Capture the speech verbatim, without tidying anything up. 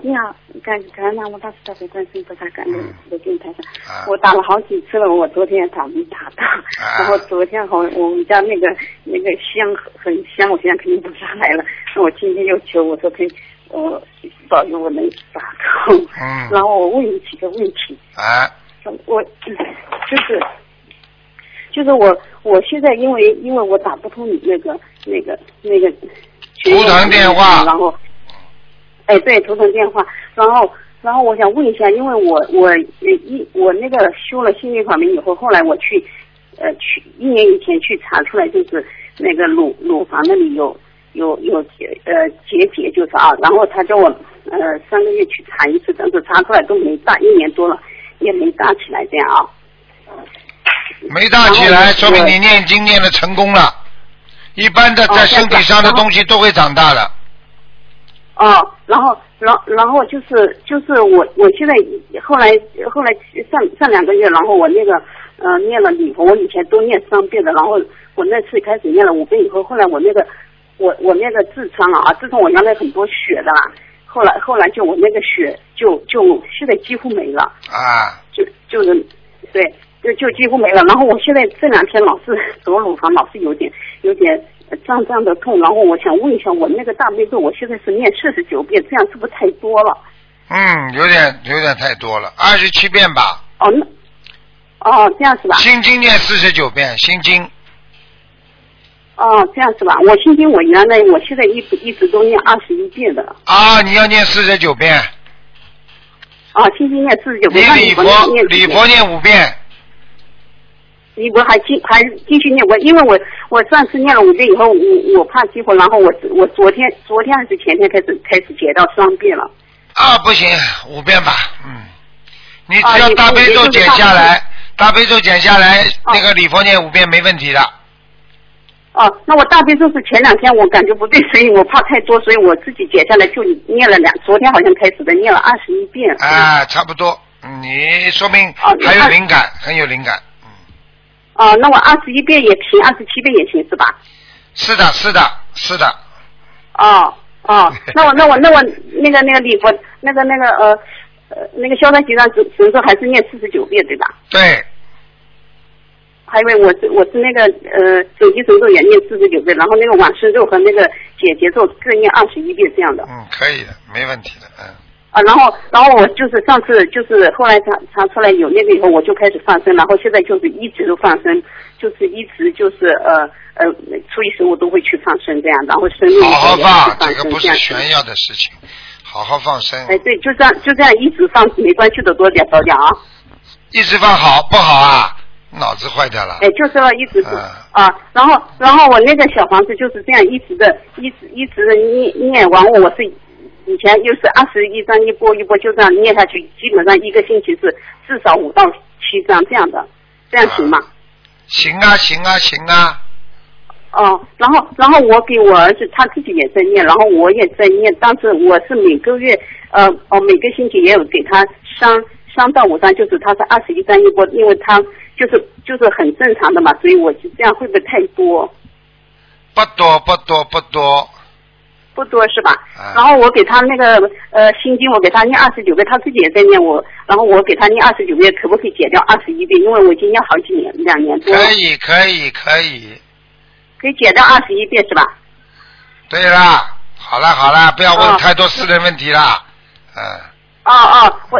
你好，感感恩南无大慈大悲观世音菩萨，感恩的电台上， 啊、 我打了好几次了，我昨天打没打到，啊、然后昨天好，我们家那个那个香很香，我现在肯定不下来了，那我今天又求我说可以，我保佑我能打通， 嗯， 然后我问你几个问题， 啊， 我就是就是我我现在因为因为我打不通你那个那个那个图腾电话， 然后。哎，对，图腾电话，然后，然后我想问一下，因为我我一我那个修了心灵法门以后，后来我去，呃，去一年以前去查出来，就是那个乳乳房那里有有有呃结节，就是啊，然后他叫我呃三个月去查一次，但是查出来都没大，一年多了也没大起来，这样啊。 没大起来，说明你念经念的成功了。一般的在身体上的东西都会长大的。 哦，然后，然后，然后就是就是我我现在后来后来上上两个月，然后我那个呃念了礼佛，我以前都念三遍的，然后我那次开始念了五遍以后，后来我那个我我那个痔疮啊，自从我原来很多血的啦，后来后来就我那个血就就现在几乎没了啊， 就就是对就就几乎没了，然后我现在这两天老是左乳房老是有点有点。胀胀的痛，然后我想问一下，我那个大悲咒，我现在是念四十九遍，这样是不是太多了？ 嗯，有点有点太多了，二十七遍吧。 哦，那哦这样是吧？ 心经念四十九遍，心经。 哦，这样是吧？我心经我原来我现在一直一直都念二十一遍的。 啊，你要念四十九遍。 啊，心经念四十九遍， 你礼佛礼佛念五遍。 你我还继还继续念我，因为我我上次念了五遍以后，我我怕激活，然后我我昨天昨天还是前天开始开始解到三遍了。 啊，不行，五遍吧，嗯，你只要大悲咒减下来，啊、大悲咒减下来，那个礼佛念五遍没问题的。 哦，那我大悲咒是前两天我感觉不对，所以我怕太多，所以我自己减下来就念了两，昨天好像开始的念了二十一遍。 啊，差不多，你说明还有灵感，很有灵感。 哦，那我二十一遍也行，二十七遍也行是吧？ 是的，是的，是的。 哦哦，那我那我那我那个那个礼佛那个那个呃呃那个消灾吉祥神神咒还是念四十九遍对吧？ 对。 还以为我是我是那个呃手机神咒也念四十九遍，然后那个往生咒和那个解结咒各念二十一遍这样的。 嗯，可以的，没问题的，嗯。 啊，然后，然后我就是上次就是后来查查出来有那个以后，我就开始放生，然后现在就是一直都放生，就是一直就是呃呃初一十五都会去放生这样，然后生日好好放， 这个不是炫耀的事情，好好放生。 哎，对，就这样就这样一直放，没关系的，多点少点啊。 一直放好不好啊？脑子坏掉了。 哎，就是要一直放、嗯、啊，然后然后我那个小房子就是这样一直的，一直一直的念念完我是。以前又是二十一张一波一波就这样念下去，基本上一个星期是至少五到七张这样的，这样行吗？啊行啊行啊行啊。 哦，然后然后我给我儿子他自己也在念，然后我也在念，当时我是每个月呃哦每个星期也有给他三三到五张，就是他是二十一张一波，因为他就是就是很正常的嘛，所以我就这样会不会太多？ 不多不多不多。 不多是吧？ 啊、 然后我给他那个呃心经，我给他念二十九遍，他自己也在念我，然后我给他念二十九遍，可不可以减掉二十一遍？因为我已经念好几年，两年多了。 可以可以可以。 可以减掉二十一遍是吧？ 对啦，好了好了，不要问太多私人问题啦。嗯。 哦哦，我